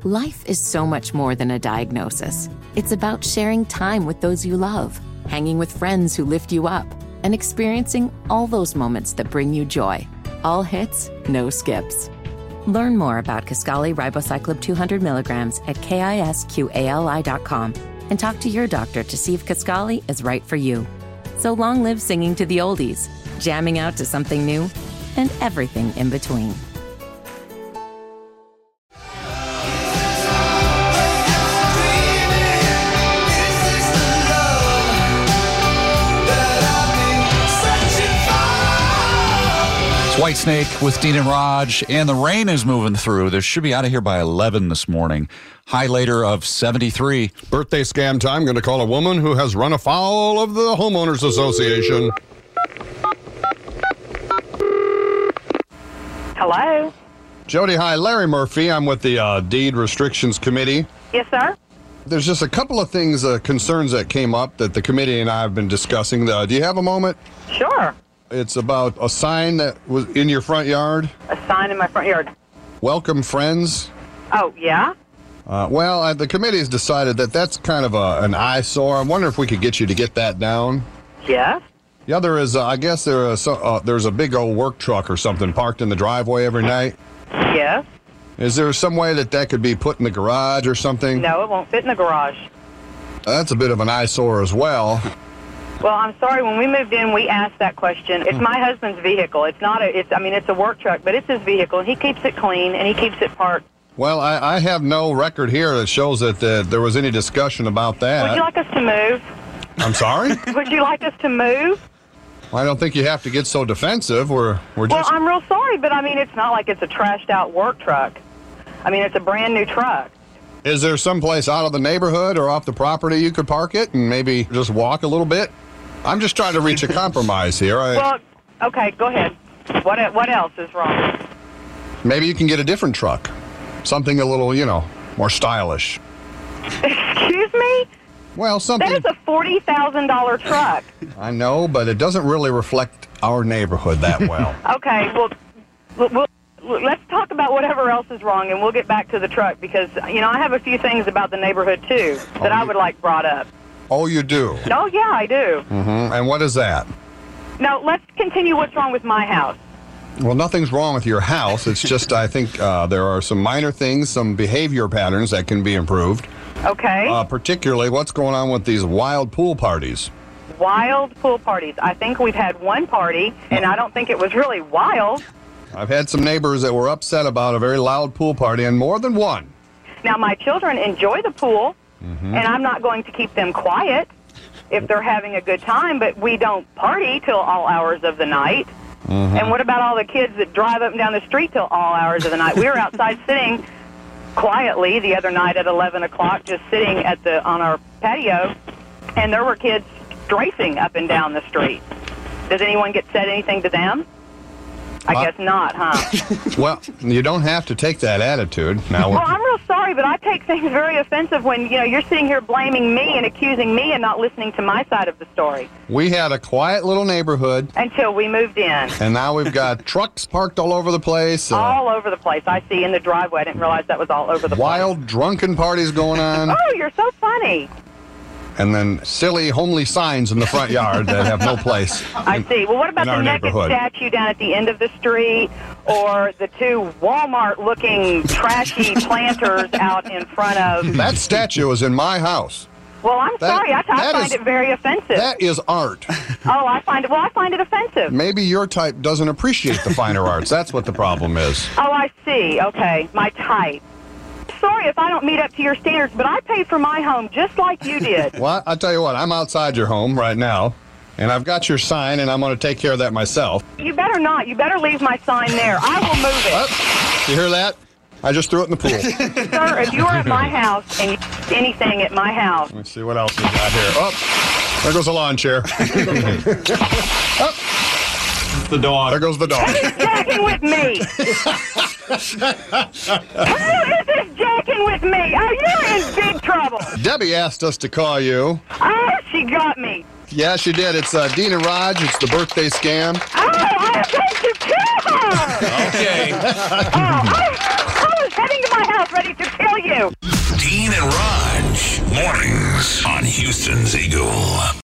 Life is so much more than a diagnosis. It's about sharing time with those you love, hanging with friends who lift you up, and experiencing all those moments that bring you joy. All hits, no skips. Learn more about Kisqali Ribociclib 200 milligrams at KISQALI.com and talk to your doctor to see if Kisqali is right for you. So long live singing to the oldies, jamming out to something new, and everything in between. It's Whitesnake with Dean and Raj, and the rain is moving through. They should be out of here by 11 this morning. High later of 73. Birthday scam time. Going to call a woman who has run afoul of the Homeowners Association. Hello? Jody, hi. Larry Murphy. I'm with the Deed Restrictions Committee. Yes, sir? There's just a couple of things, concerns that came up that the committee and I have been discussing. Do you have a moment? Sure. It's about a sign that was in your front yard. A sign in my front yard. Welcome, friends. Oh, yeah? The committee has decided that that's kind of an eyesore. I wonder if we could get you to get that down. Yes? The other is, I guess there's a big old work truck or something parked in the driveway every night. Yes? Is there some way that could be put in the garage or something? No, it won't fit in the garage. That's a bit of an eyesore as well. Well, I'm sorry. When we moved in, we asked that question. It's my husband's vehicle. It's not it's a work truck, but it's his vehicle. He keeps it clean, and he keeps it parked. Well, I have no record here that shows that there was any discussion about that. Would you like us to move? I'm sorry? Would you like us to move? Well, I don't think you have to get so defensive. We're just... Well, I'm real sorry, but, it's not like it's a trashed-out work truck. It's a brand-new truck. Is there some place out of the neighborhood or off the property you could park it and maybe just walk a little bit? I'm just trying to reach a compromise here. Well, okay, go ahead. What else is wrong? Maybe you can get a different truck. Something a little, more stylish. Excuse me? Well, something... That is a $40,000 truck. I know, but it doesn't really reflect our neighborhood that well. Okay, well, let's talk about whatever else is wrong, and we'll get back to the truck, because, I have a few things about the neighborhood, too, that I would like brought up. Oh, you do? Oh, yeah, I do. Mm-hmm. And what is that? No, let's continue what's wrong with my house. Well, nothing's wrong with your house. It's just, I think there are some minor things, some behavior patterns that can be improved. Okay. Particularly, what's going on with these wild pool parties? Wild pool parties. I think we've had one party, and I don't think it was really wild. I've had some neighbors that were upset about a very loud pool party, and more than one. Now, my children enjoy the pool, and I'm not going to keep them quiet if they're having a good time, but we don't party till all hours of the night. And what about all the kids that drive up and down the street till all hours of the night? We were outside sitting quietly the other night at 11 o'clock, just sitting on our patio, and there were kids strafing up and down the street. Does anyone said anything to them? I guess not, huh? Well, you don't have to take that attitude. Now, well, I'm real sorry, but I take things very offensive when, you're sitting here blaming me and accusing me and not listening to my side of the story. We had a quiet little neighborhood. Until we moved in. And now we've got trucks parked all over the place. All over the place. I see in the driveway. I didn't realize that was all over the place. Wild, drunken parties going on. Oh, you're so funny. And then silly, homely signs in the front yard that have no place. I see. Well, what about the naked statue down at the end of the street, or the two Walmart-looking trashy planters out in front of... That statue is in my house. Well, I'm sorry. I find it very offensive. That is art. Oh, I find it offensive. Maybe your type doesn't appreciate the finer arts. That's what the problem is. Oh, I see. Okay, my type. Sorry if I don't meet up to your standards, but I paid for my home just like you did. Well, I'll tell you what, I'm outside your home right now, and I've got your sign, and I'm going to take care of that myself. You better not. You better leave my sign there. I will move it. Oh, you hear that? I just threw it in the pool. Sir, if you are at my house and you do anything at my house... Let me see what else we got here. Oh, there goes the lawn chair. Oh. The dog. There goes the dog. Who's jacking with me? Who is this jacking with me? Oh, you're in big trouble. Debbie asked us to call you. Oh, she got me. Yeah, she did. It's Dean and Raj. It's the birthday scam. Oh, I'm going to kill her. Okay. I was heading to my house ready to kill you. Dean and Raj, mornings on Houston's Eagle.